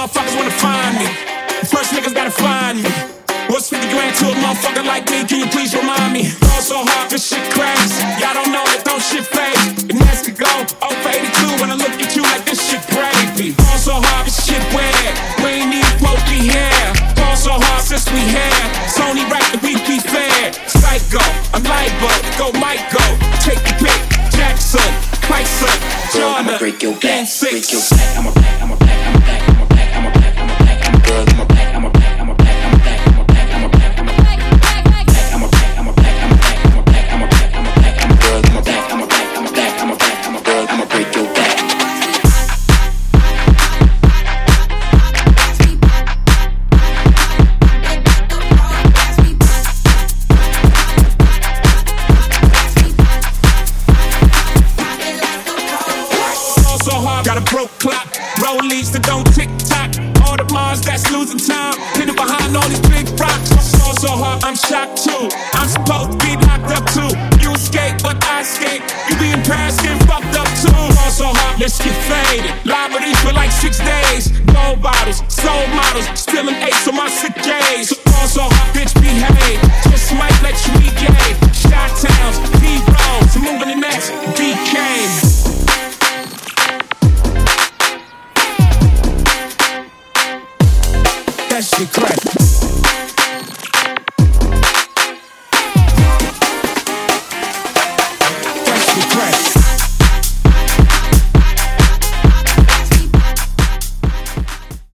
motherfuckers wanna find me. First niggas gotta find me. What's 50 grand to a motherfucker like me? Can you please remind me? Fall so hard, this shit cracks. Y'all don't know that don't shit fade. And that's to go 0 for 82 when I look at you like this shit crazy. Fall so hard, this shit weird. We ain't need smoky hair. Fall so hard since we had. It's only right that we be fair. Psycho, I'm libo, go Michael. Take the pick, Jackson, Tyson, Jordan. I'ma break your back, break your back. I'ma back, I'ma back, I'ma back, I'ma back, I'ma back, I'ma back, I'ma girl, I'ma back, I'ma back, I'ma back, I'ma back, I'ma back, I'ma back, I'ma back, I'ma back, I'ma back, I'ma back, I'ma back, I'ma back, I'ma back, I'ma girl, I'ma back, I'ma back, I'ma back, I'ma back, I'ma girl, I'ma break your back. Got a broke clock, rollies that don't tick-tock. All the Mars that's losing time, hidden behind all these big rocks. I'm so hard, I'm shocked too. I'm supposed to be locked up too. You escape, but I escape. You be in Paris, getting fucked up too. All so hard, let's get faded. Liberties for like 6 days. Gold bottles, soul models, spilling ace on my sick days. All so hard, bitch, behave. Just might let you be gay. Shot towns, D-Roads, moving the next BK. That shit crack.